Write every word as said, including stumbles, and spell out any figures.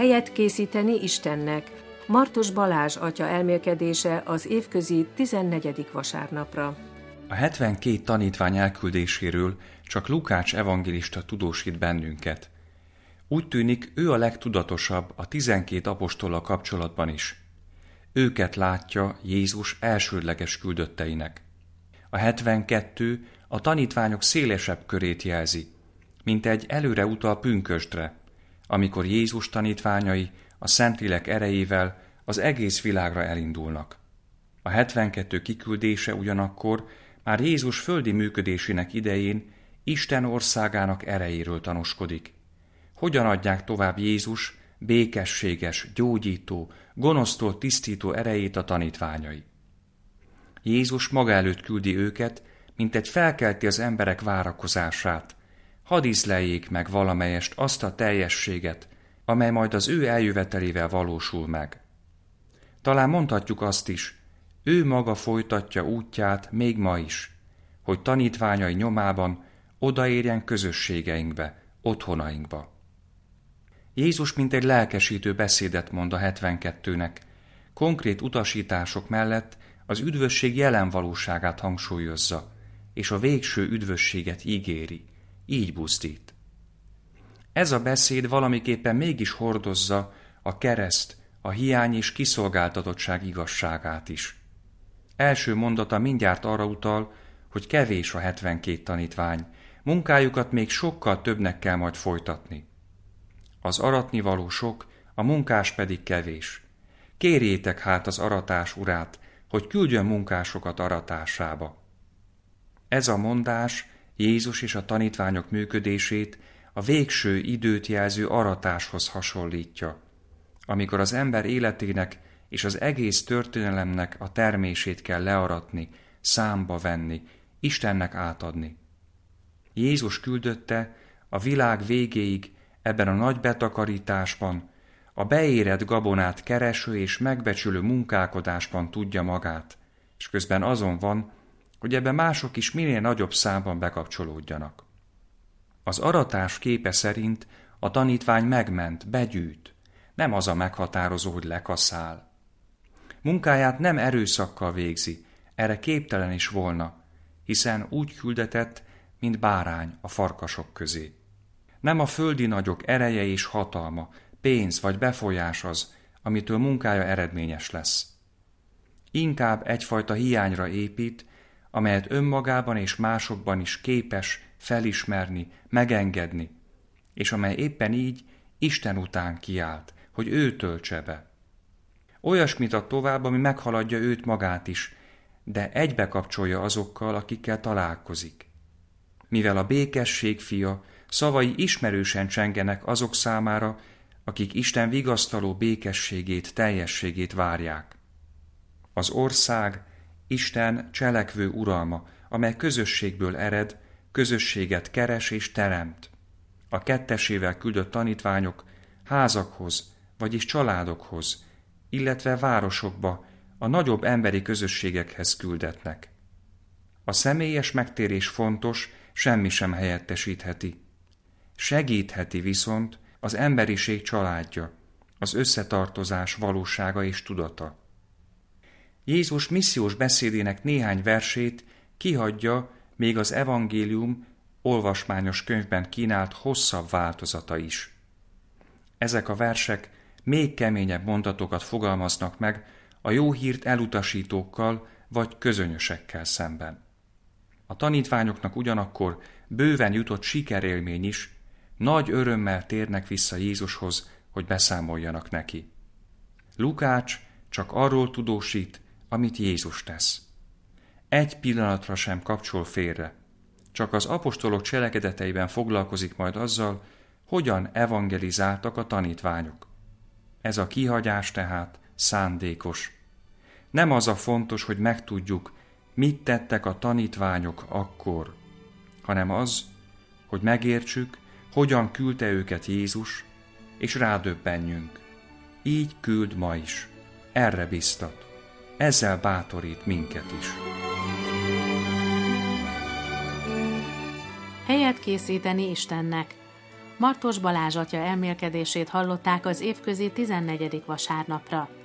Helyet készíteni Istennek. Martos Balázs atya elmélkedése az évközi tizennegyedik vasárnapra. A hetvenkét tanítvány elküldéséről csak Lukács evangélista tudósít bennünket. Úgy tűnik, ő a legtudatosabb a tizenkét apostollal kapcsolatban is. Őket látja Jézus elsődleges küldötteinek. A hetvenkettő a tanítványok szélesebb körét jelzi, mint egy előre utal pünkösdre, amikor Jézus tanítványai a Szentlélek erejével az egész világra elindulnak. A hetvenkettő kiküldése ugyanakkor már Jézus földi működésének idején Isten országának erejéről tanúskodik. Hogyan adják tovább Jézus békességes, gyógyító, gonosztól tisztító erejét a tanítványai? Jézus maga előtt küldi őket, mint egy felkelti az emberek várakozását. Hadd ízleljék meg valamelyest azt a teljességet, amely majd az ő eljövetelével valósul meg. Talán mondhatjuk azt is, ő maga folytatja útját még ma is, hogy tanítványai nyomában odaérjen közösségeinkbe, otthonainkba. Jézus mint egy lelkesítő beszédet mond a hetvenkettőnek, konkrét utasítások mellett az üdvösség jelen valóságát hangsúlyozza, és a végső üdvösséget ígéri, így buzdít. Ez a beszéd valamiképpen mégis hordozza a kereszt, a hiány és kiszolgáltatottság igazságát is. Első mondata mindjárt arra utal, hogy kevés a hetvenkét tanítvány, munkájukat még sokkal többnek kell majd folytatni. Az aratnivaló sok, a munkás pedig kevés. Kérjétek hát az aratás urát, hogy küldjön munkásokat aratásába. Ez a mondás Jézus és a tanítványok működését a végső időt jelző aratáshoz hasonlítja, amikor az ember életének és az egész történelemnek a termését kell learatni, számba venni, Istennek átadni. Jézus küldötte a világ végéig ebben a nagy betakarításban, a beérett gabonát kereső és megbecsülő munkálkodásban tudja magát, és közben azon van, hogy ebben mások is minél nagyobb számban bekapcsolódjanak. Az aratás képe szerint a tanítvány megment, begyűjt, nem az a meghatározó, hogy lekaszál. Munkáját nem erőszakkal végzi, erre képtelen is volna, hiszen úgy küldetett, mint bárány a farkasok közé. Nem a földi nagyok ereje és hatalma, pénz vagy befolyás az, amitől munkája eredményes lesz. Inkább egyfajta hiányra épít, amelyet önmagában és másokban is képes felismerni, megengedni, és amely éppen így Isten után kiált, hogy ő töltse be. Olyasmit ad tovább, ami meghaladja őt magát is, de egybe kapcsolja azokkal, akikkel találkozik. Mivel a békesség fia, szavai ismerősen csengenek azok számára, akik Isten vigasztaló békességét, teljességét várják. Az ország Isten cselekvő uralma, amely közösségből ered, közösséget keres és teremt. A kettesével küldött tanítványok házakhoz, vagyis családokhoz, illetve városokba, a nagyobb emberi közösségekhez küldetnek. A személyes megtérés fontos, semmi sem helyettesítheti. Segítheti viszont az emberiség családja, az összetartozás valósága és tudata. Jézus missziós beszédének néhány versét kihagyja még az evangélium olvasmányos könyvben kínált hosszabb változata is. Ezek a versek még keményebb mondatokat fogalmaznak meg a jó hírt elutasítókkal vagy közönösekkel szemben. A tanítványoknak ugyanakkor bőven jutott sikerélmény is, nagy örömmel térnek vissza Jézushoz, hogy beszámoljanak neki. Lukács csak arról tudósít, amit Jézus tesz. Egy pillanatra sem kapcsol félre, csak az apostolok cselekedeteiben foglalkozik majd azzal, hogyan evangelizáltak a tanítványok. Ez a kihagyás tehát szándékos. Nem az a fontos, hogy megtudjuk, mit tettek a tanítványok akkor, hanem az, hogy megértsük, hogyan küldte őket Jézus, és rádöbbenjünk. Így küld ma is. Erre biztat. Ezzel bátorít minket is. Helyet készíteni Istennek. Martos Balázs atya elmélkedését hallották az évközi tizennegyedik vasárnapra.